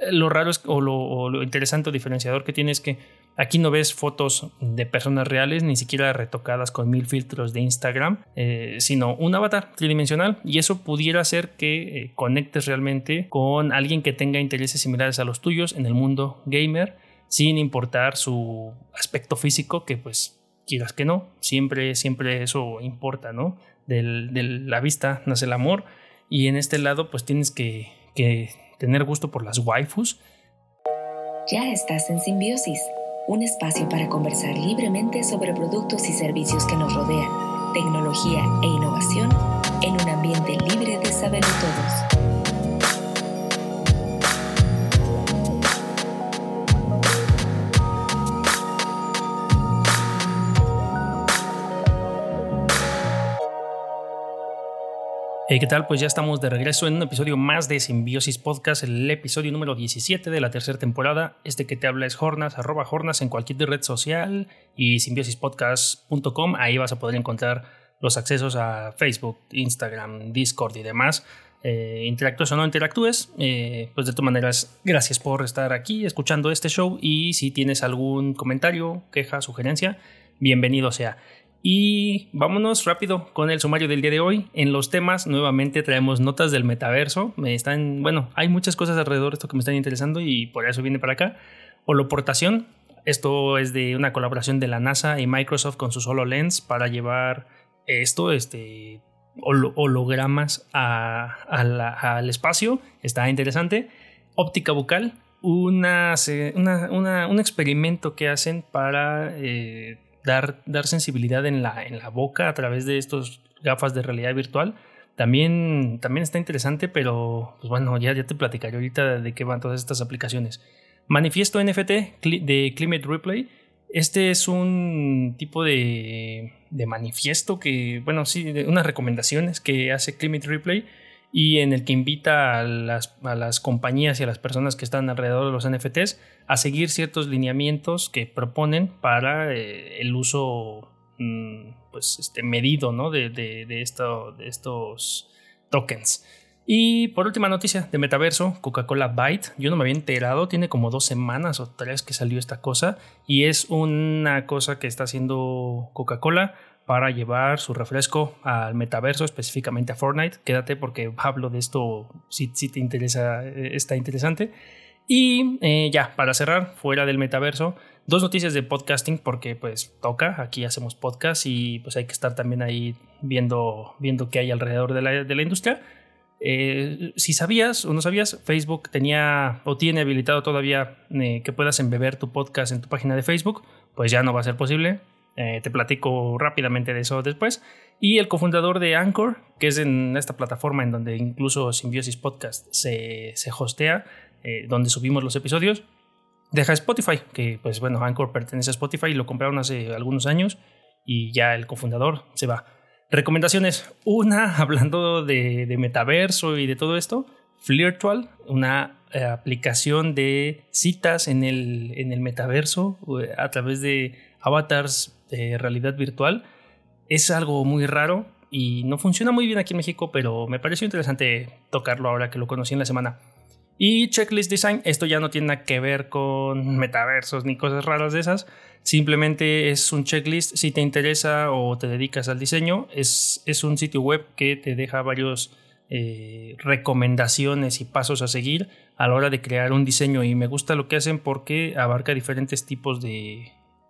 lo raro es, o lo interesante o diferenciador que tiene es que aquí no ves fotos de personas reales, ni siquiera retocadas con 1000 filtros de Instagram, sino un avatar tridimensional, y eso pudiera hacer que conectes realmente con alguien que tenga intereses similares a los tuyos en el mundo gamer, sin importar su aspecto físico, que pues quieras que no, siempre eso importa, ¿no? De la vista nace el amor, y en este lado pues tienes que tener gusto por las waifus. Ya estás en Simbiosis, un espacio para conversar libremente sobre productos y servicios que nos rodean, tecnología e innovación en un ambiente libre de saberlo todos. Hey, ¿qué tal? Pues ya estamos de regreso en un episodio más de Simbiosis Podcast, el episodio número 17 de la tercera temporada. Que te habla es Hornas, @Hornas en cualquier red social, y simbiosispodcast.com. Ahí vas a poder encontrar los accesos a Facebook, Instagram, Discord y demás. Interactúes o no interactúes, pues de todas maneras, gracias por estar aquí escuchando este show, y si tienes algún comentario, queja, sugerencia, bienvenido sea. Y vámonos rápido con el sumario del día de hoy. En los temas, nuevamente traemos notas del metaverso. Hay muchas cosas alrededor de esto que me están interesando y por eso viene para acá. Holoportación. Esto es de una colaboración de la NASA y Microsoft con sus HoloLens para llevar hologramas al espacio. Está interesante. Óptica bucal. Un experimento que hacen para dar sensibilidad en la boca a través de estos gafas de realidad virtual. También está interesante, pero pues bueno, ya te platicaré ahorita de qué van todas estas aplicaciones. Manifiesto NFT de Climate Replay. Este es un tipo de manifiesto que, de unas recomendaciones que hace Climate Replay, y en el que invita a las compañías y a las personas que están alrededor de los NFTs a seguir ciertos lineamientos que proponen para el uso medido, ¿no? de estos tokens. Y por última noticia de metaverso, Coca-Cola Byte. Yo no me había enterado, tiene como 2 semanas o 3 que salió esta cosa, y es una cosa que está haciendo Coca-Cola para llevar su refresco al metaverso, específicamente a Fortnite. Quédate porque hablo de esto si te interesa, está interesante. Y ya, para cerrar, fuera del metaverso, 2 noticias de podcasting, porque pues toca, aquí hacemos podcast y pues hay que estar también ahí viendo qué hay alrededor de la industria. Si sabías o no sabías, Facebook tenía o tiene habilitado todavía que puedas embeber tu podcast en tu página de Facebook. Pues ya no va a ser posible. Te platico rápidamente de eso después. Y el cofundador de Anchor, que es en esta plataforma en donde incluso Simbiosis Podcast se hostea, donde subimos los episodios, deja Spotify, que pues bueno, Anchor pertenece a Spotify y lo compraron hace algunos años, y ya el cofundador se va. Recomendaciones. Una, hablando de metaverso y de todo esto, Flirtual, una aplicación de citas en el metaverso a través de avatars de realidad virtual. Es algo muy raro y no funciona muy bien aquí en México, pero me pareció interesante tocarlo ahora que lo conocí en la semana. Y Checklist Design, esto ya no tiene nada que ver con metaversos ni cosas raras de esas. Simplemente es un checklist. Si te interesa o te dedicas al diseño, es un sitio web que te deja varios recomendaciones y pasos a seguir a la hora de crear un diseño, y me gusta lo que hacen porque abarca diferentes tipos de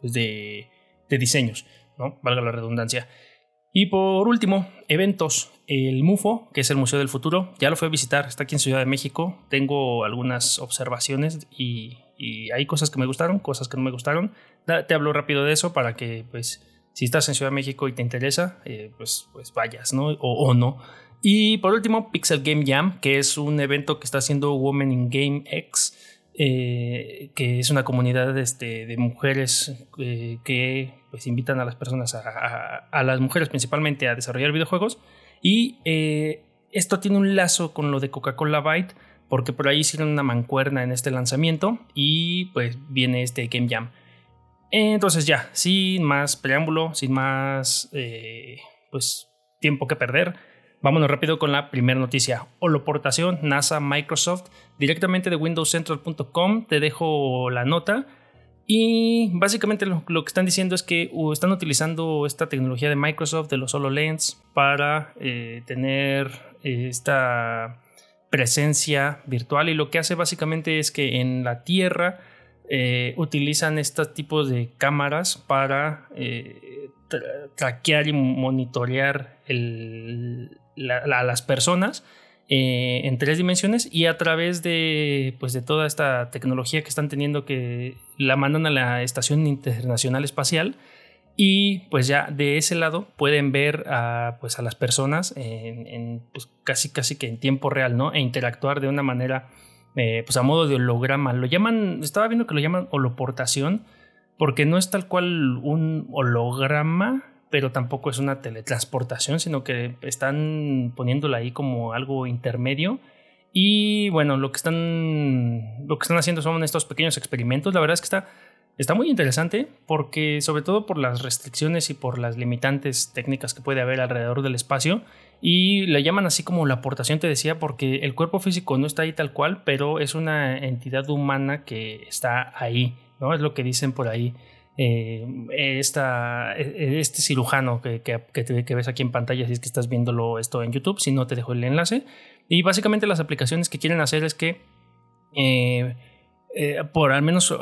diseños, ¿no? Valga la redundancia. Y por último, eventos. El MUFO, que es el Museo del Futuro, ya lo fui a visitar, está aquí en Ciudad de México. Tengo algunas observaciones y hay cosas que me gustaron, cosas que no me gustaron. Te hablo rápido de eso para que, pues, si estás en Ciudad de México y te interesa, pues vayas, ¿no? O no. Y por último, Pixel Game Jam, que es un evento que está haciendo Women in Game X, que es una comunidad de mujeres que pues invitan a las personas, a las mujeres principalmente, a desarrollar videojuegos. Y esto tiene un lazo con lo de Coca-Cola Byte, porque por ahí hicieron una mancuerna en este lanzamiento y pues viene este Game Jam. Entonces ya, sin más preámbulo, sin más pues tiempo que perder, Vámonos rápido con la primera noticia. Holoportación, NASA, Microsoft, directamente de windowscentral.com. Te dejo la nota. Y básicamente lo que están diciendo es que están utilizando esta tecnología de Microsoft, de los HoloLens, para tener esta presencia virtual. Y lo que hace básicamente es que en la Tierra utilizan estos tipos de cámaras para traquear y monitorear a las personas en 3 dimensiones, y a través de toda esta tecnología que están teniendo, que la mandan a la Estación Internacional Espacial, y pues ya de ese lado pueden ver a las personas en casi que en tiempo real, ¿no? E interactuar de una manera a modo de holograma. Estaba viendo que lo llaman holoportación, porque no es tal cual un holograma, pero tampoco es una teletransportación, sino que están poniéndola ahí como algo intermedio. Y bueno, lo que están haciendo son estos pequeños experimentos. La verdad es que está muy interesante, porque sobre todo por las restricciones y por las limitantes técnicas que puede haber alrededor del espacio. Y le llaman así como la aportación, te decía, porque el cuerpo físico no está ahí tal cual, pero es una entidad humana que está ahí, ¿no? Es lo que dicen por ahí. Este cirujano que ves aquí en pantalla, si es que estás viéndolo esto en YouTube, si no te dejo el enlace. Y básicamente las aplicaciones que quieren hacer es que por al menos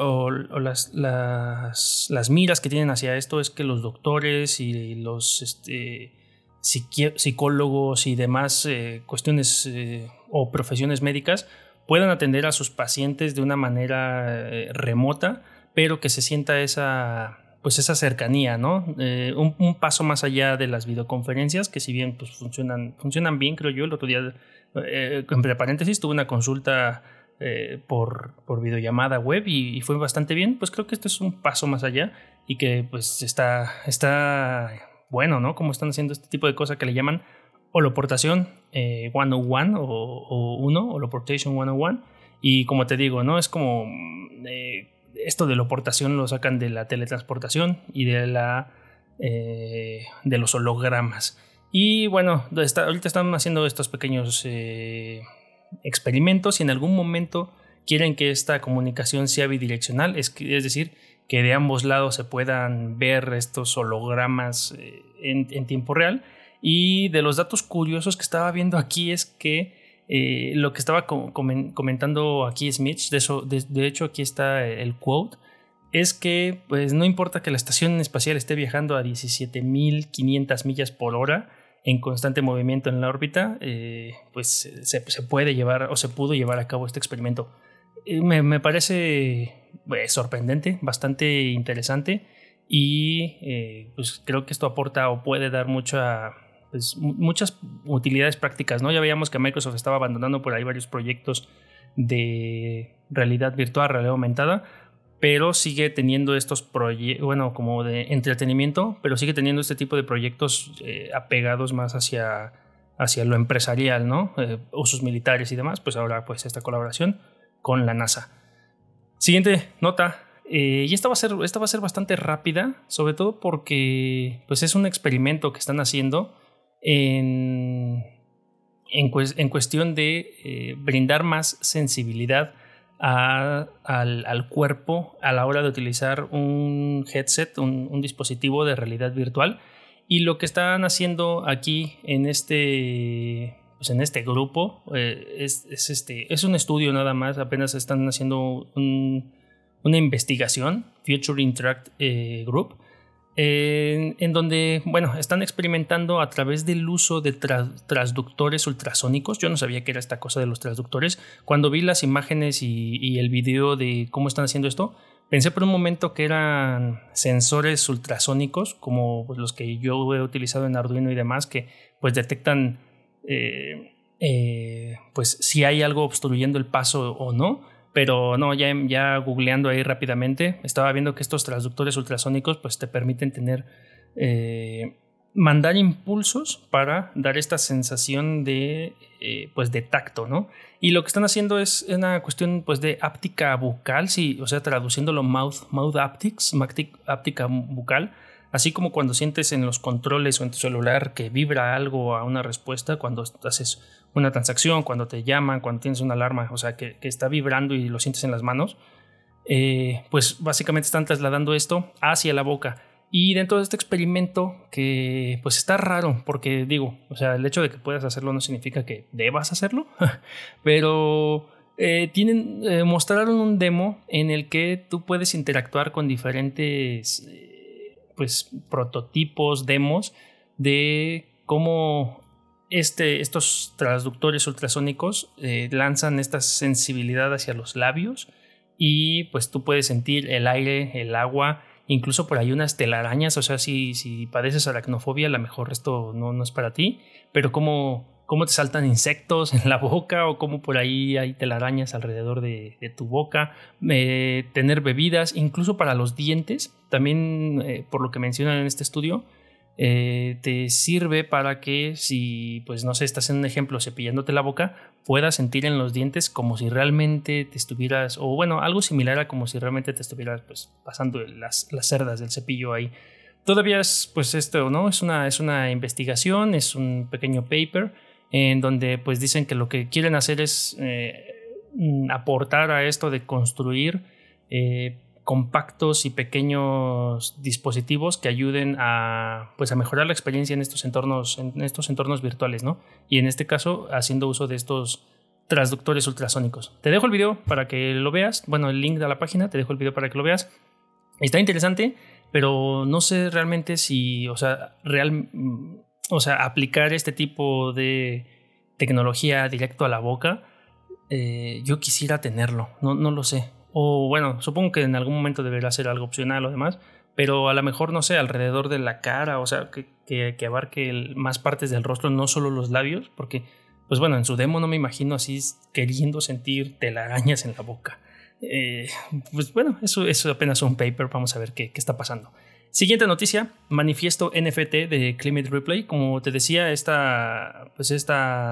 las miras que tienen hacia esto es que los doctores y los psicólogos y demás cuestiones o profesiones médicas puedan atender a sus pacientes de una manera remota, pero que se sienta esa cercanía, ¿no? Un paso más allá de las videoconferencias, que si bien funcionan bien, creo yo. El otro día, entre paréntesis, tuve una consulta por videollamada web y fue bastante bien. Pues creo que esto es un paso más allá, y que pues está bueno, ¿no? Como están haciendo este tipo de cosas que le llaman holoportación 101 o holoportation 101. Y como te digo, ¿no? Es como esto de holoportación lo sacan de la teletransportación y de los hologramas. Y bueno, ahorita están haciendo estos pequeños experimentos, y en algún momento quieren que esta comunicación sea bidireccional, es decir, que de ambos lados se puedan ver estos hologramas en tiempo real. Y de los datos curiosos que estaba viendo aquí es que lo que estaba comentando aquí Smith, de hecho aquí está el quote, es que pues no importa que la estación espacial esté viajando a 17.500 millas por hora en constante movimiento en la órbita, pues se puede llevar, o se pudo llevar a cabo este experimento. Me parece sorprendente, bastante interesante, y pues creo que esto aporta o puede dar muchas utilidades prácticas, ¿no? Ya veíamos que Microsoft estaba abandonando por ahí varios proyectos de realidad virtual, realidad aumentada, pero sigue teniendo estos proyectos, como de entretenimiento, pero sigue teniendo este tipo de proyectos apegados más hacia lo empresarial, ¿no? Usos militares y demás. Pues ahora pues esta colaboración con la NASA. Siguiente nota. Y esta va a ser bastante rápida, sobre todo porque pues es un experimento que están haciendo en cuestión de brindar más sensibilidad al cuerpo a la hora de utilizar un headset, un dispositivo de realidad virtual. Y lo que están haciendo aquí en este grupo es un estudio nada más. Apenas están haciendo una investigación, Future Interact Group, en donde están experimentando a través del uso de transductores ultrasónicos. Yo no sabía que era esta cosa de los transductores. Cuando vi las imágenes y el video de cómo están haciendo esto, pensé por un momento que eran sensores ultrasónicos, como pues los que yo he utilizado en Arduino y demás, que pues detectan pues si hay algo obstruyendo el paso o no. Pero no, ya googleando ahí rápidamente, estaba viendo que estos transductores ultrasónicos pues te permiten mandar impulsos para dar esta sensación de tacto, ¿no? Y lo que están haciendo es una cuestión pues de áptica bucal, traduciéndolo mouth haptics, áptica bucal, así como cuando sientes en los controles o en tu celular que vibra algo a una respuesta, cuando haces una transacción, cuando te llaman, cuando tienes una alarma, o sea, que está vibrando y lo sientes en las manos, pues básicamente están trasladando esto hacia la boca. Y dentro de este experimento, que pues está raro, porque digo, o sea, el hecho de que puedas hacerlo no significa que debas hacerlo, pero mostraron un demo en el que tú puedes interactuar con diferentes pues prototipos, demos de cómo estos transductores ultrasónicos lanzan esta sensibilidad hacia los labios, y pues tú puedes sentir el aire, el agua, incluso por ahí unas telarañas. O sea, si padeces aracnofobia, a lo mejor esto no es para ti, pero cómo te saltan insectos en la boca, o cómo por ahí hay telarañas alrededor de tu boca, tener bebidas, incluso para los dientes, también por lo que mencionan en este estudio, te sirve para que si, pues no sé, estás en un ejemplo cepillándote la boca, puedas sentir en los dientes como si realmente te estuvieras, o bueno, algo similar a como si realmente te estuvieras pues pasando las cerdas del cepillo ahí. Todavía es pues esto, ¿no? Es una investigación, es un pequeño paper en donde pues dicen que lo que quieren hacer es aportar a esto de construir compactos y pequeños dispositivos que ayuden a mejorar la experiencia en estos entornos virtuales, ¿no? Y en este caso haciendo uso de estos transductores ultrasónicos. Te dejo el video para que lo veas, bueno, el link de la página, te dejo el video para que lo veas. Está interesante, pero no sé realmente si, aplicar este tipo de tecnología directo a la boca, yo quisiera tenerlo, no lo sé. O bueno, supongo que en algún momento deberá ser algo opcional o demás, pero a lo mejor, no sé, alrededor de la cara, o sea, que abarque más partes del rostro, no solo los labios, porque, pues bueno, en su demo no me imagino así queriendo sentir telarañas en la boca. Pues bueno, eso es apenas un paper, vamos a ver qué está pasando. Siguiente noticia, manifiesto NFT de Climate Replay. Como te decía, pues es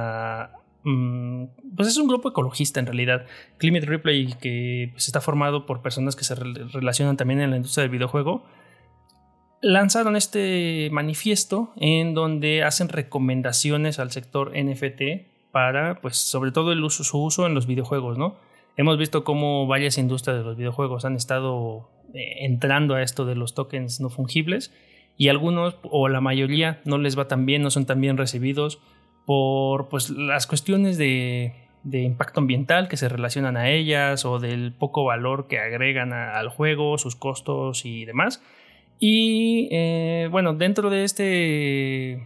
un grupo ecologista en realidad, Climate Replay, que pues está formado por personas que se relacionan también en la industria del videojuego. Lanzaron este manifiesto en donde hacen recomendaciones al sector NFT para, pues, sobre todo su uso en los videojuegos, ¿no? Hemos visto cómo varias industrias de los videojuegos han estado entrando a esto de los tokens no fungibles, y algunos o la mayoría no les va tan bien, no son tan bien recibidos por pues las cuestiones de impacto ambiental que se relacionan a ellas, o del poco valor que agregan al juego, sus costos y demás. Y bueno, dentro de este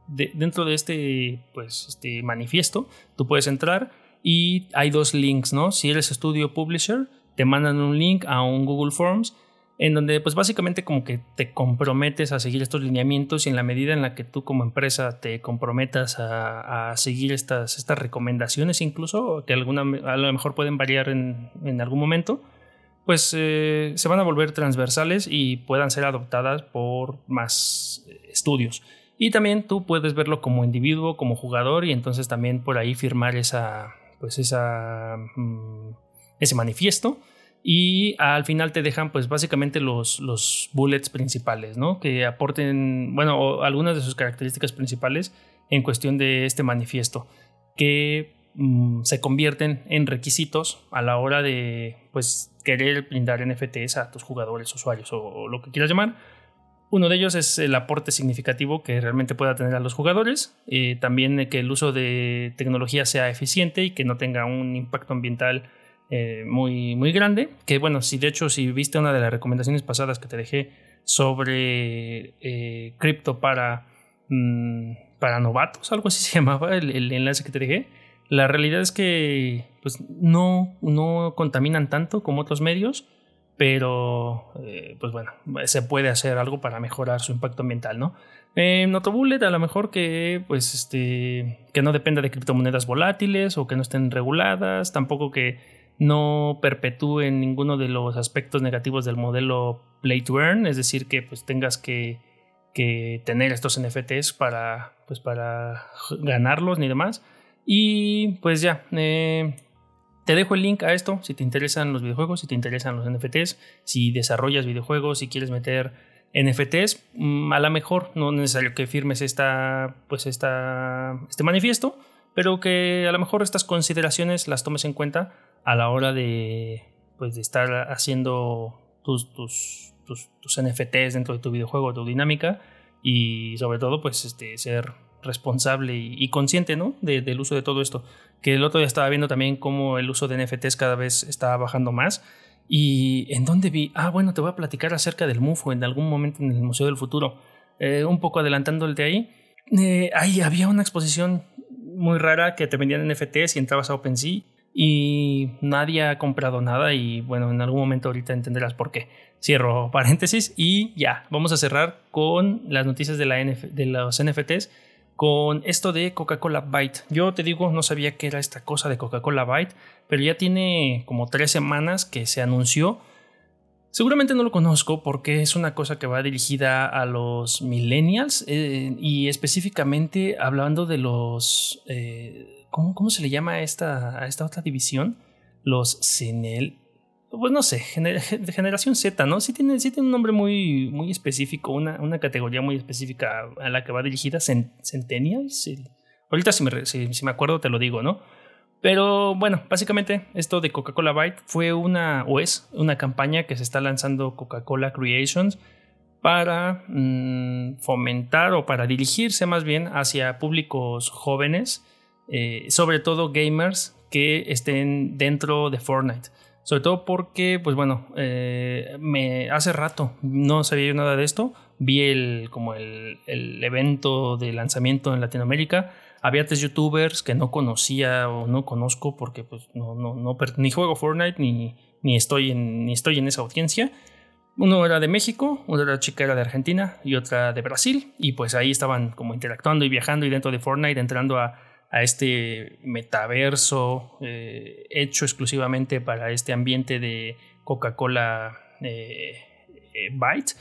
manifiesto tú puedes entrar y hay dos links, ¿no? Si eres estudio publisher, te mandan un link a un Google Forms en donde pues básicamente como que te comprometes a seguir estos lineamientos, y en la medida en la que tú como empresa te comprometas a seguir estas recomendaciones, incluso que a lo mejor pueden variar en algún momento, pues se van a volver transversales y puedan ser adoptadas por más estudios. Y también tú puedes verlo como individuo, como jugador, y entonces también por ahí firmar ese manifiesto. Y al final te dejan pues básicamente los bullets principales, ¿no? Que aporten, bueno, algunas de sus características principales en cuestión de este manifiesto, que se convierten en requisitos a la hora de pues querer brindar NFTs a tus jugadores, usuarios o lo que quieras llamar. Uno de ellos es el aporte significativo que realmente pueda tener a los jugadores, también que el uso de tecnología sea eficiente y que no tenga un impacto ambiental muy, muy grande. Que bueno, si viste una de las recomendaciones pasadas que te dejé sobre cripto para novatos, algo así se llamaba el enlace que te dejé, la realidad es que pues no contaminan tanto como otros medios, pero pues bueno, se puede hacer algo para mejorar su impacto ambiental, ¿no? Notobullet a lo mejor que pues que no dependa de criptomonedas volátiles o que no estén reguladas, tampoco que no perpetúen ninguno de los aspectos negativos del modelo Play to Earn, es decir, que pues tengas que tener estos NFTs para ganarlos ni demás. Y pues ya, te dejo el link a esto si te interesan los videojuegos, si te interesan los NFTs, si desarrollas videojuegos, si quieres meter NFTs, a lo mejor no es necesario que firmes este manifiesto, pero que a lo mejor estas consideraciones las tomes en cuenta a la hora de estar haciendo tus NFTs dentro de tu videojuego, tu dinámica, y sobre todo ser responsable y consciente, ¿no? del uso de todo esto. Que el otro día estaba viendo también cómo el uso de NFTs cada vez está bajando más. ¿Y en dónde vi? Bueno, te voy a platicar acerca del MUFO en algún momento en el Museo del Futuro. Un poco adelantándote ahí. Ahí había una exposición muy rara que te vendían NFTs y entrabas a OpenSea y nadie ha comprado nada, y bueno, en algún momento ahorita entenderás por qué. Cierro paréntesis y ya, vamos a cerrar con las noticias de los NFTs, con esto de Coca-Cola Byte. Yo te digo, no sabía qué era esta cosa de Coca-Cola Byte, pero ya tiene como 3 semanas que se anunció. Seguramente no lo conozco porque es una cosa que va dirigida a los millennials, y específicamente hablando de los... ¿Cómo se le llama a esta otra división? Los Cenel... Pues no sé, generación Z, ¿no? Sí tiene un nombre muy, muy específico, una categoría muy específica a la que va dirigida, Centennials. Sí. Ahorita si me acuerdo te lo digo, ¿no? Pero bueno, básicamente esto de Coca-Cola Byte es una campaña que se está lanzando Coca-Cola Creations para fomentar, o para dirigirse más bien hacia públicos jóvenes, sobre todo gamers que estén dentro de Fortnite. Sobre todo porque, pues bueno, hace rato no sabía yo nada de esto. Vi el evento de lanzamiento en Latinoamérica. Había 3 youtubers que no conocía o no conozco porque pues ni juego Fortnite ni estoy en esa audiencia. Uno era de México, otra chica era de Argentina y otra de Brasil. Y pues ahí estaban como interactuando y viajando y dentro de Fortnite entrando a este metaverso hecho exclusivamente para este ambiente de Coca-Cola Byte.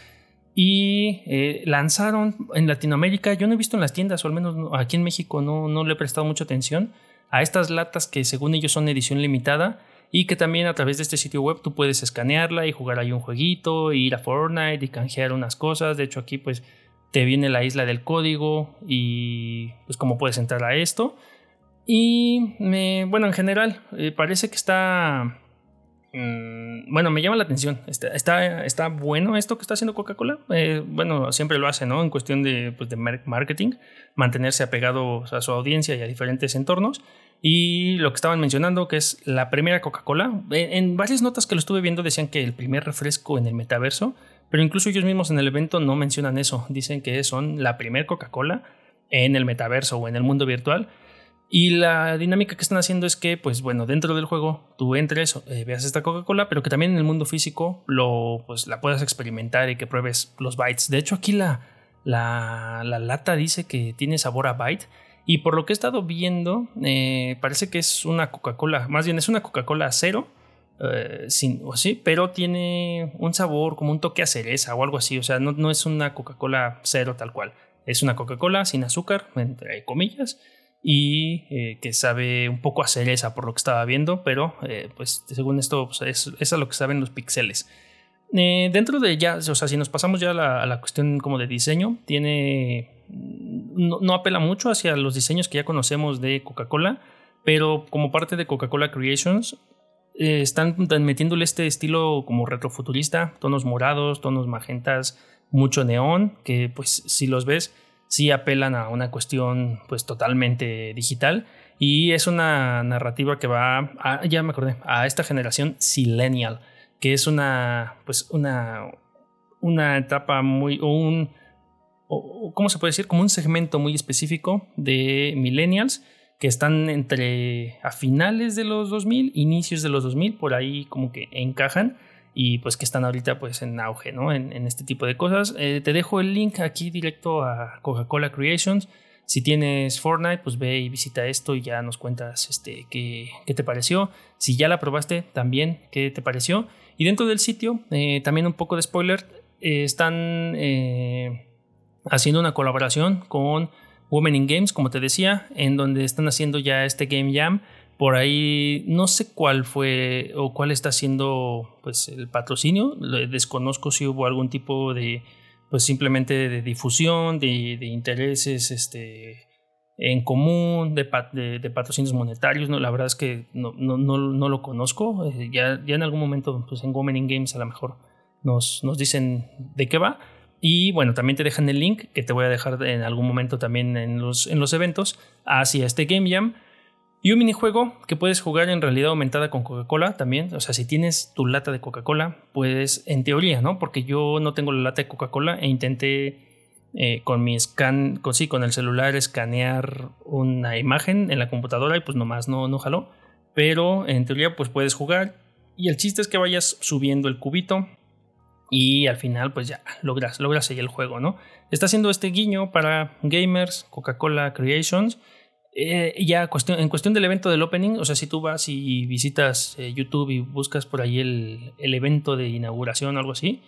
Y lanzaron en Latinoamérica, yo no he visto en las tiendas, o al menos aquí en México no le he prestado mucha atención a estas latas que según ellos son edición limitada, y que también a través de este sitio web tú puedes escanearla y jugar ahí un jueguito, ir a Fortnite y canjear unas cosas. De hecho aquí pues te viene la isla del código y pues cómo puedes entrar a esto. Y bueno, en general parece que está... bueno, me llama la atención. Está bueno esto que está haciendo Coca-Cola. Bueno, siempre lo hace, ¿no? En cuestión de marketing, mantenerse apegados a su audiencia y a diferentes entornos. Y lo que estaban mencionando, que es la primera Coca-Cola. En varias notas que lo estuve viendo decían que el primer refresco en el metaverso, pero incluso ellos mismos en el evento no mencionan eso. Dicen que son la primera Coca-Cola en el metaverso o en el mundo virtual. Y la dinámica que están haciendo es que, pues bueno, dentro del juego tú entres, veas esta Coca-Cola, pero que también en el mundo físico la puedas experimentar y que pruebes los bytes. De hecho, aquí la lata dice que tiene sabor a byte. Y por lo que he estado viendo, parece que es una Coca-Cola, más bien es una Coca-Cola cero, pero tiene un sabor como un toque a cereza o algo así. O sea, no es una Coca-Cola cero tal cual. Es una Coca-Cola sin azúcar, entre comillas, y que sabe un poco a cereza por lo que estaba viendo, pero pues según esto pues, es a lo que saben los píxeles. Dentro de ya, o sea, si nos pasamos ya a la cuestión como de diseño, no apela mucho hacia los diseños que ya conocemos de Coca-Cola, pero como parte de Coca-Cola Creations están metiéndole este estilo como retrofuturista, tonos morados, tonos magentas, mucho neón, que pues si los ves sí apelan a una cuestión pues totalmente digital, y es una narrativa que va ya me acordé, a esta generación Zillennial, que es una etapa muy ¿cómo se puede decir? Como un segmento muy específico de millennials que están a finales de los 2000, inicios de los 2000, por ahí como que encajan, y pues que están ahorita pues en auge, ¿no? En este tipo de cosas. Te dejo el link aquí directo a Coca-Cola Creations. Si tienes Fortnite, pues ve y visita esto y ya nos cuentas qué te pareció. Si ya la probaste, también qué te pareció. Y dentro del sitio, también un poco de spoiler, están haciendo una colaboración con Women in Games, como te decía, en donde están haciendo ya este Game Jam. Por ahí no sé cuál fue o cuál está haciendo pues el patrocinio. Desconozco si hubo algún tipo de pues simplemente de difusión, de intereses en común, de patrocinios monetarios. No, la verdad es que no lo conozco. Ya en algún momento, pues en Women in Games a lo mejor nos dicen de qué va. Y bueno, también te dejan el link que te voy a dejar en algún momento también en los eventos hacia este Game Jam. Y un minijuego que puedes jugar en realidad aumentada con Coca-Cola también. O sea, si tienes tu lata de Coca-Cola, pues en teoría, ¿no? Porque yo no tengo la lata de Coca-Cola e intenté con el celular escanear una imagen en la computadora y pues nomás no jaló. Pero en teoría pues puedes jugar y el chiste es que vayas subiendo el cubito y al final pues ya logras ahí el juego, ¿no? Está haciendo este guiño para gamers, Coca-Cola Creations. Ya en cuestión del evento del opening, o sea, si tú vas y visitas YouTube y buscas por ahí el evento de inauguración o algo así,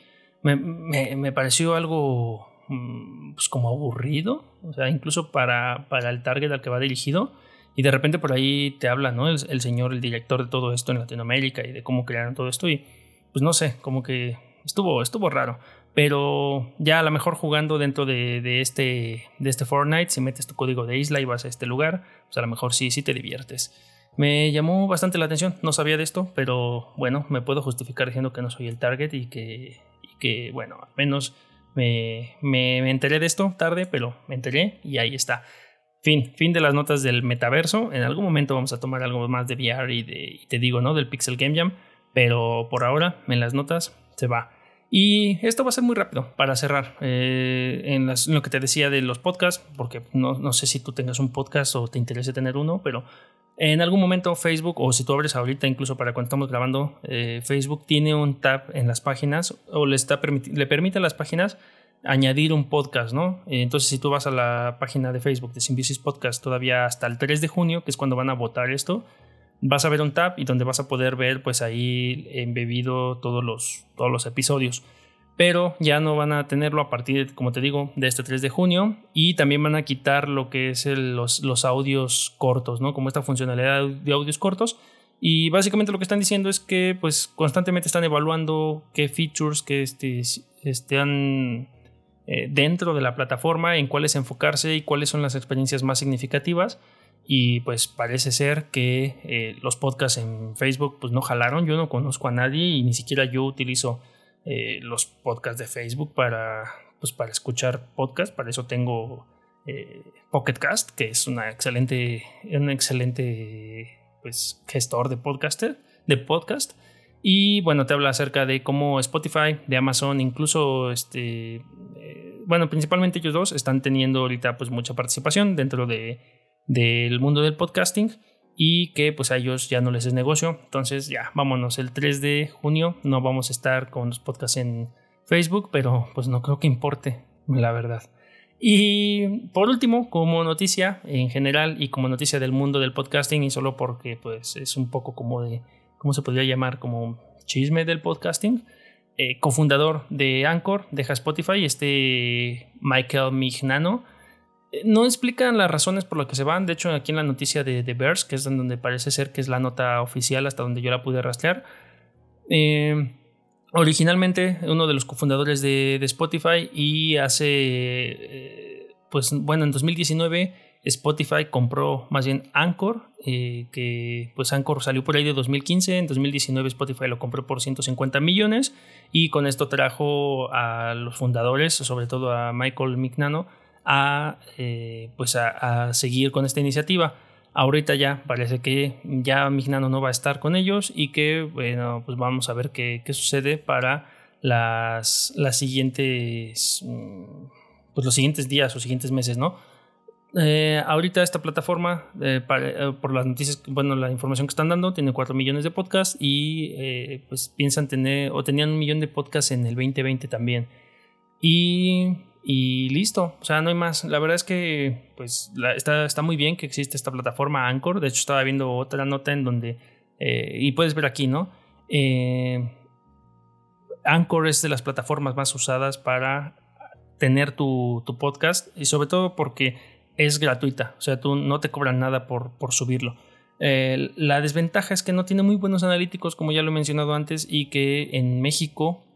me pareció algo pues como aburrido, o sea, incluso para el target al que va dirigido. Y de repente por ahí te habla, ¿no? El señor, el director de todo esto en Latinoamérica y de cómo crearon todo esto. Y pues no sé, como que estuvo raro. Pero ya a lo mejor jugando dentro de este Fortnite, si metes tu código de isla y vas a este lugar, pues a lo mejor sí te diviertes. Me llamó bastante la atención, no sabía de esto, pero bueno, me puedo justificar diciendo que no soy el target y que bueno, al menos me enteré de esto tarde, pero me enteré y ahí está. Fin de las notas del metaverso. En algún momento vamos a tomar algo más de VR y te digo, ¿no? Del Pixel Game Jam, pero por ahora en las notas se va. Y esto va a ser muy rápido para cerrar en lo que te decía de los podcasts, porque no sé si tú tengas un podcast o te interese tener uno, pero en algún momento Facebook, o si tú abres ahorita incluso para cuando estamos grabando, Facebook tiene un tab en las páginas o le permite a las páginas añadir un podcast, ¿no? Entonces si tú vas a la página de Facebook de Symbiosis Podcast todavía hasta el 3 de junio, que es cuando van a votar esto, vas a ver un tab y donde vas a poder ver pues ahí embebido todos los episodios. Pero ya no van a tenerlo a partir, como te digo, de este 3 de junio. Y también van a quitar lo que es los audios cortos, ¿no? Como esta funcionalidad de audios cortos. Y básicamente lo que están diciendo es que pues constantemente están evaluando qué features que estén dentro de la plataforma, en cuáles enfocarse y cuáles son las experiencias más significativas. Y pues parece ser que los podcasts en Facebook pues no jalaron. Yo no conozco a nadie y ni siquiera yo utilizo los podcasts de Facebook para escuchar podcasts. Para eso tengo Pocket Cast, que es un excelente pues gestor de podcast. Y bueno, te habla acerca de cómo Spotify, de Amazon, incluso bueno, principalmente ellos dos están teniendo ahorita pues mucha participación dentro del mundo del podcasting y que pues a ellos ya no les es negocio. Entonces ya, vámonos, el 3 de junio no vamos a estar con los podcasts en Facebook, pero pues no creo que importe, la verdad. Y por último, como noticia en general y como noticia del mundo del podcasting, y solo porque pues es un poco como de, ¿cómo se podría llamar? Como chisme del podcasting. Cofundador de Anchor, deja Spotify, Michael Mignano. No explican las razones por las que se van. De hecho, aquí en la noticia de Verse, que es donde parece ser que es la nota oficial hasta donde yo la pude rastrear, originalmente uno de los cofundadores de Spotify, y pues bueno, en 2019 Spotify compró, más bien Anchor, que pues Anchor salió por ahí de 2015. En 2019 Spotify lo compró por 150 millones y con esto trajo a los fundadores, sobre todo a Michael Mignano, a seguir con esta iniciativa. Ahorita ya parece que ya Mignano no va a estar con ellos y que bueno, pues vamos a ver qué sucede para las siguientes pues los siguientes días o siguientes meses, ¿no? Ahorita esta plataforma, por las noticias, bueno, la información que están dando, tiene 4 millones de podcasts y pues piensan tener, o tenían 1 millón de podcasts en el 2020 también. Y listo, o sea, no hay más. La verdad es que pues está muy bien que existe esta plataforma Anchor. De hecho, estaba viendo otra nota en donde, y puedes ver aquí, ¿no? Anchor es de las plataformas más usadas para tener tu podcast, y sobre todo porque es gratuita, o sea, tú no te cobran nada por subirlo. La desventaja es que no tiene muy buenos analíticos, como ya lo he mencionado antes, y que en México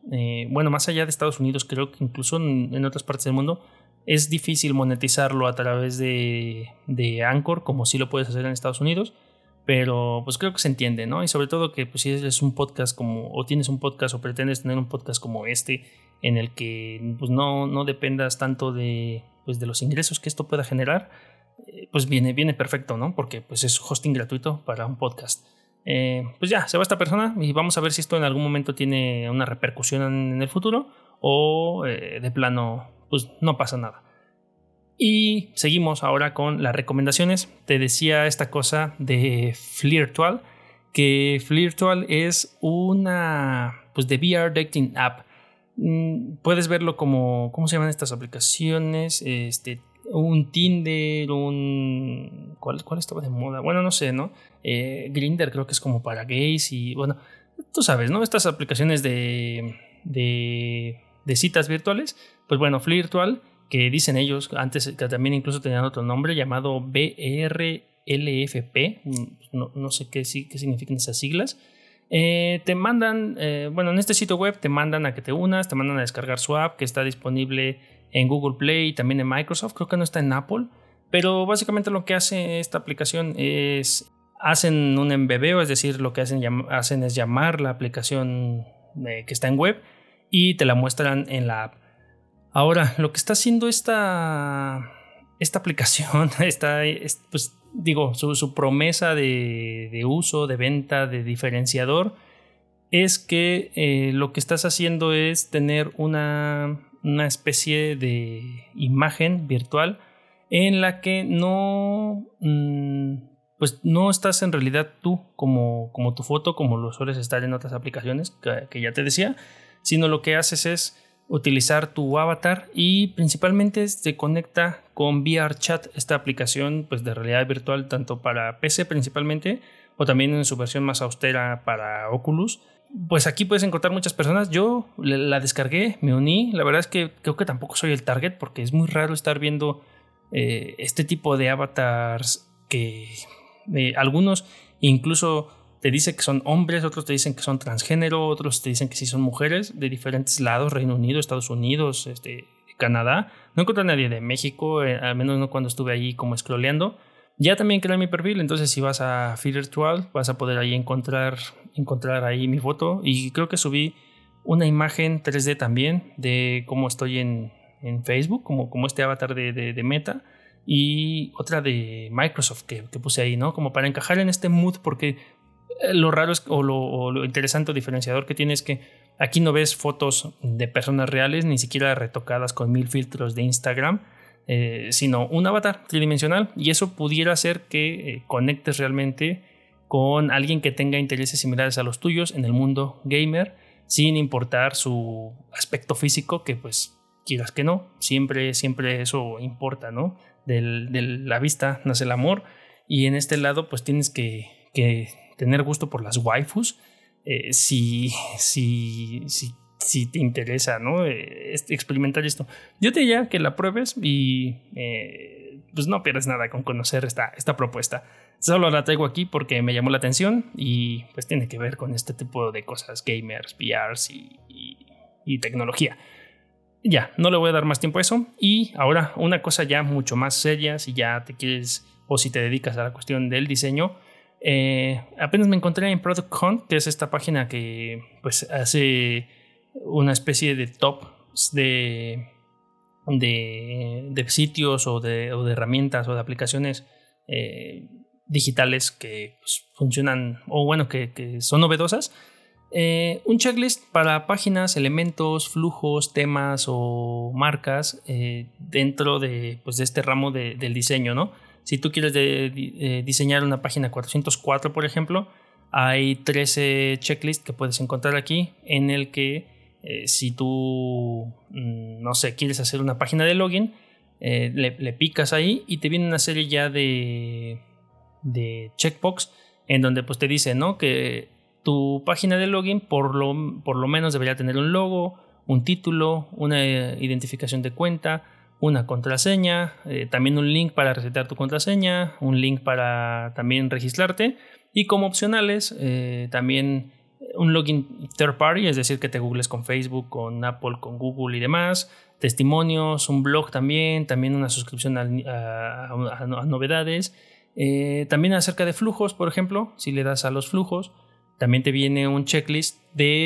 bueno, más allá de Estados Unidos, creo que incluso en otras partes del mundo es difícil monetizarlo a través de Anchor, como sí lo puedes hacer en Estados Unidos, pero pues creo que se entiende, ¿no? Y sobre todo que pues si es un podcast o tienes un podcast o pretendes tener un podcast como este, en el que pues no dependas tanto de los ingresos que esto pueda generar, pues viene perfecto, ¿no? Porque pues es hosting gratuito para un podcast. Pues ya, se va esta persona y vamos a ver si esto en algún momento tiene una repercusión en el futuro o de plano pues no pasa nada. Y seguimos ahora con las recomendaciones. Te decía esta cosa de Flirtual, que Flirtual es una pues de VR dating app. Puedes verlo como, ¿cómo se llaman estas aplicaciones? Un Tinder, ¿cuál estaba de moda? Bueno, no sé, ¿no? Grindr creo que es como para gays y bueno, tú sabes, ¿no? Estas aplicaciones de citas virtuales. Pues bueno, Flirtual, que dicen ellos, antes que también incluso tenían otro nombre llamado BRLFP, no sé qué significan esas siglas. Te mandan, bueno, en este sitio web te mandan a que te unas, te mandan a descargar su app que está disponible en Google Play y también en Microsoft, creo que no está en Apple, pero básicamente lo que hace esta aplicación es, hacen un embebeo, es decir, lo que hacen es llamar la aplicación que está en web y te la muestran en la app. Ahora, lo que está haciendo esta aplicación, pues digo, su promesa de uso, de venta, de diferenciador, es que lo que estás haciendo es tener una especie de imagen virtual en la que pues no estás en realidad tú como tu foto, como lo sueles estar en otras aplicaciones que ya te decía, sino lo que haces es utilizar tu avatar y principalmente se conecta con VRChat, esta aplicación pues de realidad virtual tanto para PC principalmente o también en su versión más austera para Oculus. Pues aquí puedes encontrar muchas personas. Yo la descargué, me uní. La verdad es que creo que tampoco soy el target porque es muy raro estar viendo este tipo de avatars que algunos incluso te dicen que son hombres, otros te dicen que son transgénero, otros te dicen que sí son mujeres de diferentes lados, Reino Unido, Estados Unidos, Canadá. No encontré a nadie de México, al menos no cuando estuve ahí como scrolleando. Ya también creé mi perfil, entonces si vas a Flirtual vas a poder ahí encontrar ahí mi foto y creo que subí una imagen 3D también de cómo estoy en Facebook, como este avatar de Meta y otra de Microsoft que puse ahí, ¿no? Como para encajar en este mood porque lo raro es, o lo interesante o diferenciador que tiene es que aquí no ves fotos de personas reales, ni siquiera retocadas con 1000 filtros de Instagram, sino un avatar tridimensional y eso pudiera hacer que conectes realmente con alguien que tenga intereses similares a los tuyos en el mundo gamer sin importar su aspecto físico, que pues quieras que no, siempre eso importa, ¿no? De la vista nace el amor y en este lado pues tienes que tener gusto por las waifus si te interesa, ¿no? Experimentar esto. Yo te diría que la pruebes y pues no pierdes nada con conocer esta propuesta. Solo la traigo aquí porque me llamó la atención y pues tiene que ver con este tipo de cosas, gamers, VRs y tecnología. Ya, no le voy a dar más tiempo a eso. Y ahora una cosa ya mucho más seria, si ya te quieres o si te dedicas a la cuestión del diseño. Apenas me encontré en Product Hunt, que es esta página que pues hace una especie de top de sitios o de herramientas o de aplicaciones digitales que pues, funcionan o bueno que son novedosas. Un checklist para páginas, elementos, flujos, temas o marcas dentro de este ramo del diseño, ¿no? Si tú quieres diseñar una página 404, por ejemplo, hay 13 checklists que puedes encontrar aquí en el que si tú, no sé, quieres hacer una página de login, le picas ahí y te viene una serie ya de checkbox en donde pues te dice, ¿no? Que tu página de login por lo menos debería tener un logo, un título, una identificación de cuenta, una contraseña, también un link para resetear tu contraseña, un link para también registrarte y como opcionales también un login third party, es decir, que te googles con Facebook, con Apple, con Google y demás, testimonios, un blog también una suscripción a novedades, también acerca de flujos, por ejemplo, si le das a los flujos, también te viene un checklist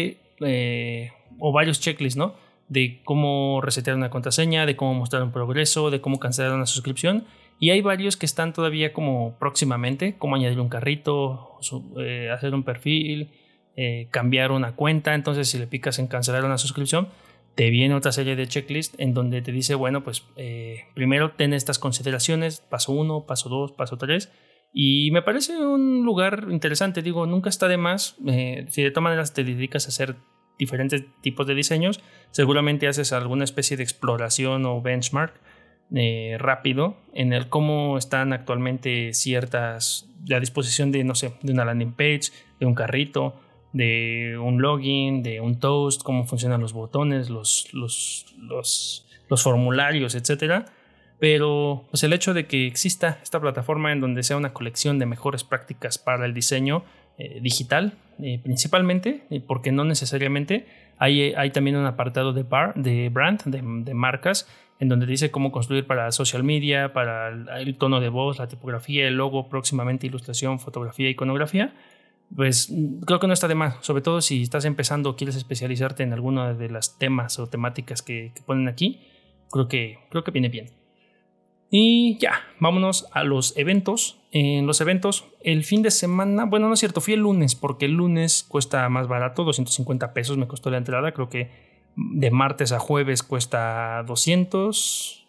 o varios checklists, ¿no? De cómo resetear una contraseña, de cómo mostrar un progreso, de cómo cancelar una suscripción. Y hay varios que están todavía como próximamente, como añadir un carrito, hacer un perfil, cambiar una cuenta. Entonces, si le picas en cancelar una suscripción, te viene otra serie de checklists en donde te dice, bueno, pues primero ten estas consideraciones, paso 1, paso 2, paso 3. Y me parece un lugar interesante, digo, nunca está de más. Si de todas maneras te dedicas a hacer diferentes tipos de diseños, seguramente haces alguna especie de exploración o benchmark rápido en el cómo están actualmente la disposición de, no sé, de una landing page, de un carrito, de un login, de un toast, cómo funcionan los botones, los formularios, etcétera. Pero pues el hecho de que exista esta plataforma en donde sea una colección de mejores prácticas para el diseño digital, principalmente, porque no necesariamente hay también un apartado de brand, de marcas, en donde dice cómo construir para social media, para el tono de voz, la tipografía, el logo, próximamente ilustración, fotografía, iconografía. Pues creo que no está de más, sobre todo si estás empezando o quieres especializarte en alguna de las temas o temáticas que ponen aquí. Creo que viene bien. Y ya, vámonos a los eventos. En los eventos, el fin de semana, bueno, no es cierto, fui el lunes, porque el lunes cuesta más barato, 250 pesos me costó la entrada. Creo que de martes a jueves cuesta 300,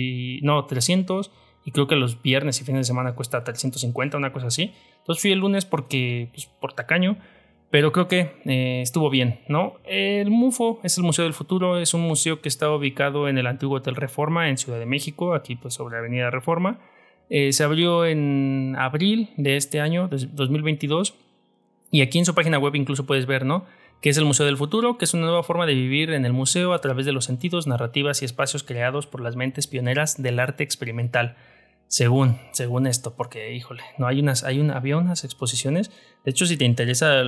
y creo que los viernes y fines de semana cuesta 350, una cosa así. Entonces fui el lunes porque, pues, por tacaño. Pero creo que estuvo bien, ¿no? El MUFO es el Museo del Futuro, es un museo que está ubicado en el antiguo Hotel Reforma en Ciudad de México, aquí pues sobre Avenida Reforma. Se abrió en abril de este año, 2022, y aquí en su página web incluso puedes ver, ¿no?, que es el Museo del Futuro, que es una nueva forma de vivir en el museo a través de los sentidos, narrativas y espacios creados por las mentes pioneras del arte experimental. Según esto, porque híjole, no había unas exposiciones. De hecho, si te interesa,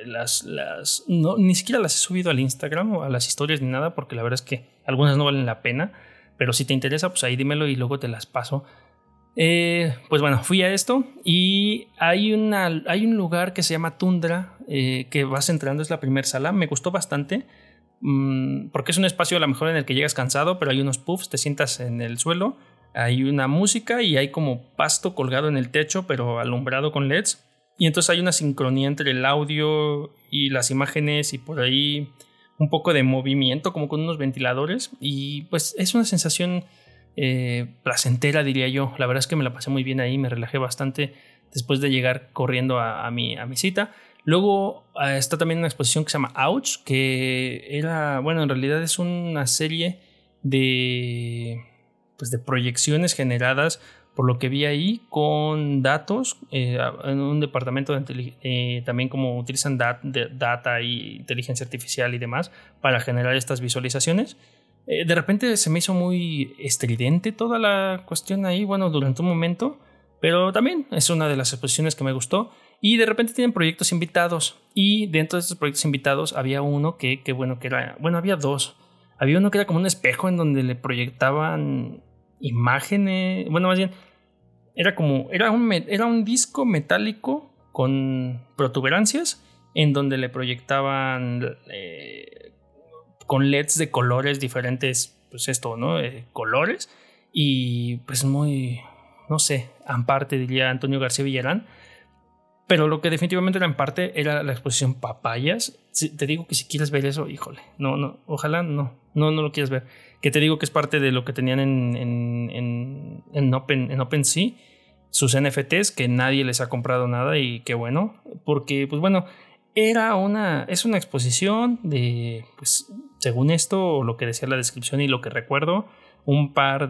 ni siquiera las he subido al Instagram o a las historias ni nada, porque la verdad es que algunas no valen la pena. Pero si te interesa, pues ahí dímelo y luego te las paso. Pues bueno, fui a esto y hay un lugar que se llama Tundra, que vas entrando, es la primera sala. Me gustó bastante, porque es un espacio a lo mejor en el que llegas cansado, pero hay unos puffs, te sientas en el suelo. Hay una música y hay como pasto colgado en el techo, pero alumbrado con LEDs. Y entonces hay una sincronía entre el audio y las imágenes y por ahí un poco de movimiento, como con unos ventiladores. Y pues es una sensación placentera, diría yo. La verdad es que me la pasé muy bien ahí, me relajé bastante después de llegar corriendo a mi cita. Luego está también una exposición que se llama Ouch, que en realidad es una serie de proyecciones generadas por lo que vi ahí con datos en un departamento también como utilizan data y inteligencia artificial y demás para generar estas visualizaciones. De repente se me hizo muy estridente toda la cuestión ahí, durante un momento, pero también es una de las exposiciones que me gustó. Y de repente tienen proyectos invitados, y dentro de estos proyectos invitados había uno había dos. Había uno que era como un espejo en donde le proyectaban imágenes, más bien era un disco metálico con protuberancias en donde le proyectaban con LEDs de colores diferentes, pues esto, ¿no? Colores, y pues muy, no sé, aparte diría Antonio García Villarán. Pero lo que definitivamente era en parte era la exposición Papayas. Te digo que si quieres ver eso, híjole, ojalá no lo quieras ver. Que te digo que es parte de lo que tenían en OpenSea, sus NFTs, que nadie les ha comprado nada, y qué bueno, porque pues es una exposición de, pues según esto, lo que decía la descripción y lo que recuerdo, un par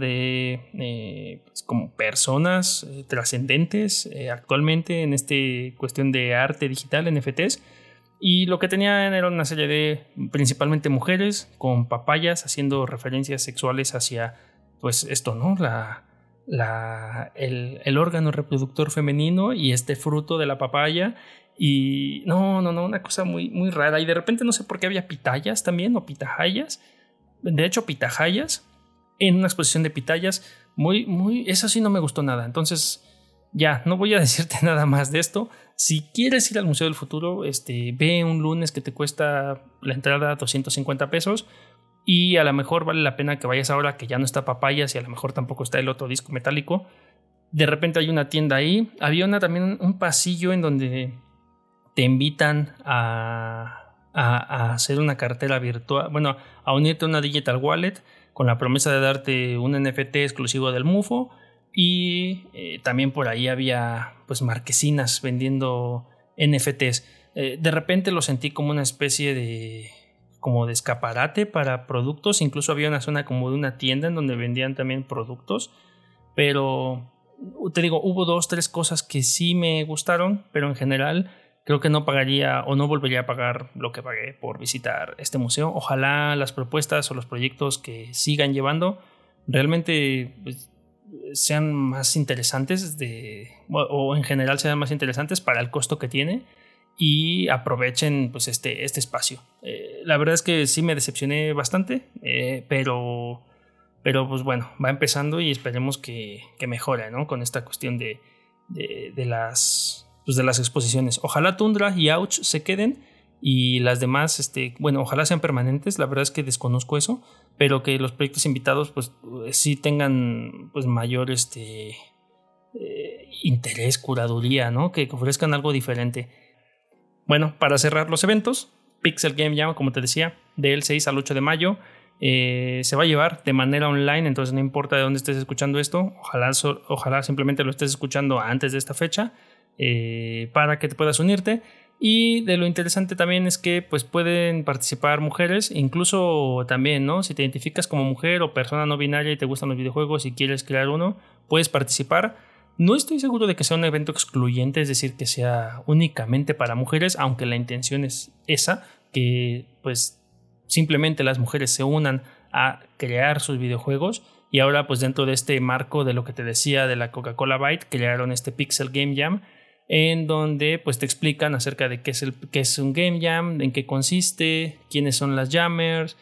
de como personas trascendentes actualmente en esta cuestión de arte digital, NFTs, y lo que tenían era una serie de principalmente mujeres con papayas haciendo referencias sexuales hacia pues esto, ¿no? El órgano reproductor femenino y este fruto de la papaya, Y no, una cosa muy, muy rara. Y de repente no sé por qué había pitayas también, o pitahayas. De hecho, pitahayas en una exposición de pitayas. Eso sí no me gustó nada. Entonces, ya, no voy a decirte nada más de esto. Si quieres ir al Museo del Futuro, ve un lunes que te cuesta la entrada 250 pesos. Y a lo mejor vale la pena que vayas ahora que ya no está Papayas y a lo mejor tampoco está el otro disco metálico. De repente hay una tienda ahí. Había también un pasillo en donde te invitan a hacer una cartera virtual, bueno, a unirte a una digital wallet con la promesa de darte un NFT exclusivo del MUFO. Y también por ahí había pues marquesinas vendiendo NFTs. De repente lo sentí como una especie de escaparate para productos. Incluso había una zona como de una tienda en donde vendían también productos. Pero te digo, hubo 2-3 cosas que sí me gustaron, pero en general creo que no pagaría o no volvería a pagar lo que pagué por visitar este museo. Ojalá las propuestas o los proyectos que sigan llevando realmente pues, sean más interesantes o en general sean más interesantes para el costo que tiene y aprovechen pues este espacio. La verdad es que sí me decepcioné bastante, pero pues bueno, va empezando y esperemos que mejore, ¿no? Con esta cuestión de las exposiciones. Ojalá Tundra y Ouch se queden y las demás, ojalá sean permanentes. La verdad es que desconozco eso, pero que los proyectos invitados pues sí tengan pues mayor interés, curaduría, ¿no? Que ofrezcan algo diferente. Bueno, para cerrar los eventos, Pixel Game Jam, como te decía, del 6 al 8 de mayo, se va a llevar de manera online, entonces no importa de dónde estés escuchando esto, ojalá simplemente lo estés escuchando antes de esta fecha, para que te puedas unirte. Y de lo interesante también es que pues pueden participar mujeres, incluso también, ¿no? Si te identificas como mujer o persona no binaria y te gustan los videojuegos y quieres crear uno, puedes participar. No estoy seguro de que sea un evento excluyente, es decir, que sea únicamente para mujeres, aunque la intención es esa, que pues simplemente las mujeres se unan a crear sus videojuegos. Y ahora pues dentro de este marco de lo que te decía de la Coca-Cola Byte, crearon este Pixel Game Jam, en donde pues te explican acerca de qué es un Game Jam, en qué consiste, quiénes son las jammers,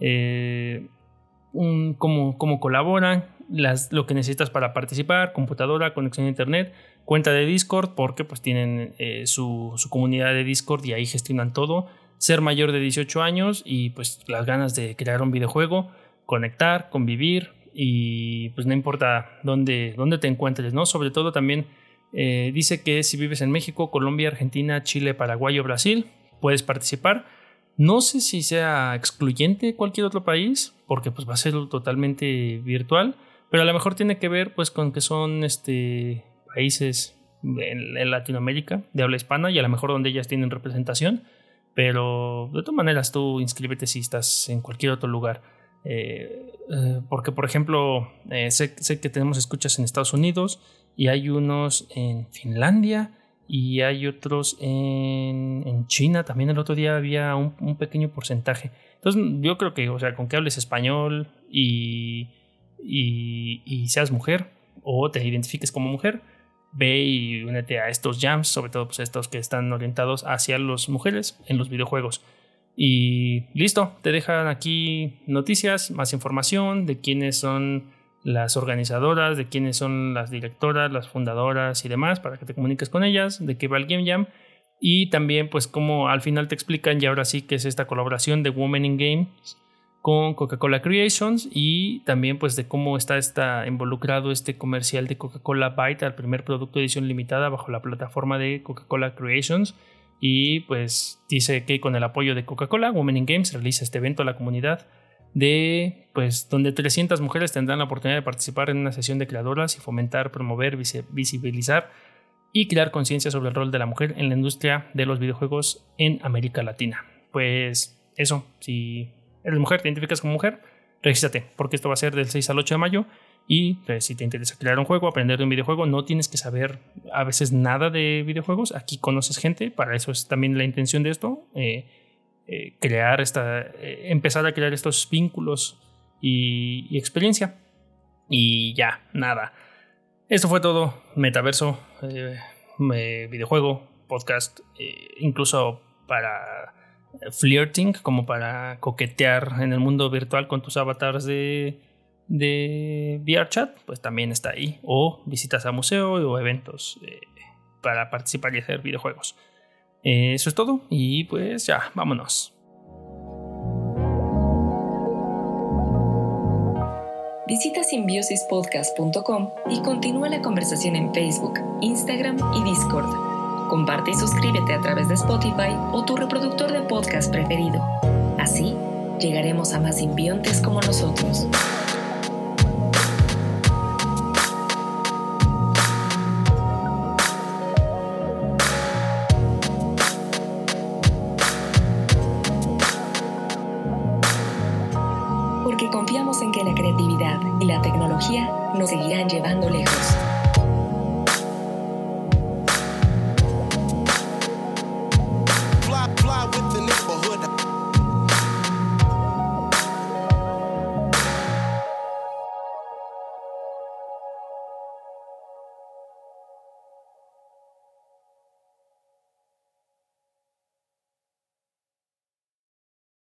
cómo colaboran, lo que necesitas para participar, computadora, conexión a internet, cuenta de Discord, porque pues tienen su comunidad de Discord y ahí gestionan todo, ser mayor de 18 años y pues las ganas de crear un videojuego, conectar, convivir y pues no importa dónde te encuentres, ¿no? Sobre todo también dice que si vives en México, Colombia, Argentina, Chile, Paraguay o Brasil, puedes participar. No sé si sea excluyente cualquier otro país, porque pues va a ser totalmente virtual, pero a lo mejor tiene que ver pues con que son países en Latinoamérica de habla hispana y a lo mejor donde ellas tienen representación, pero de todas maneras tú inscríbete si estás en cualquier otro lugar. Porque por ejemplo sé que tenemos escuchas en Estados Unidos y hay unos en Finlandia y hay otros en China también. El otro día había un pequeño porcentaje. Entonces yo creo que, o sea, con que hables español y seas mujer o te identifiques como mujer, ve y únete a estos jams, sobre todo pues estos que están orientados hacia las mujeres en los videojuegos. Y listo, te dejan aquí noticias, más información de quiénes son las organizadoras, de quiénes son las directoras, las fundadoras y demás, para que te comuniques con ellas, de qué va el Game Jam. Y también pues como al final te explican y ahora sí que es esta colaboración de Women in Games con Coca-Cola Creations y también pues de cómo está involucrado este comercial de Coca-Cola Byte al primer producto de edición limitada bajo la plataforma de Coca-Cola Creations. Y pues dice que con el apoyo de Coca-Cola, Women in Games realiza este evento a la comunidad donde 300 mujeres tendrán la oportunidad de participar en una sesión de creadoras y fomentar, promover, visibilizar y crear conciencia sobre el rol de la mujer en la industria de los videojuegos en América Latina. Pues eso, si eres mujer, te identificas como mujer, regístrate, porque esto va a ser del 6 al 8 de mayo. Y pues, si te interesa crear un juego, aprender de un videojuego, no tienes que saber a veces nada de videojuegos. Aquí conoces gente, para eso es también la intención de esto. Empezar a crear estos vínculos y experiencia. Y ya, nada. Esto fue todo. Metaverso, videojuego, podcast incluso para flirting, como para coquetear en el mundo virtual con tus avatars de VRChat, pues también está ahí. O visitas a museo o eventos para participar y hacer videojuegos. Eso es todo y pues ya, vámonos. Visita simbiosispodcast.com y continúa la conversación en Facebook, Instagram y Discord. Comparte y suscríbete a través de Spotify o tu reproductor de podcast preferido. Así, llegaremos a más simbiontes como nosotros. Porque confiamos en que la creatividad y la tecnología nos seguirán llevando lejos.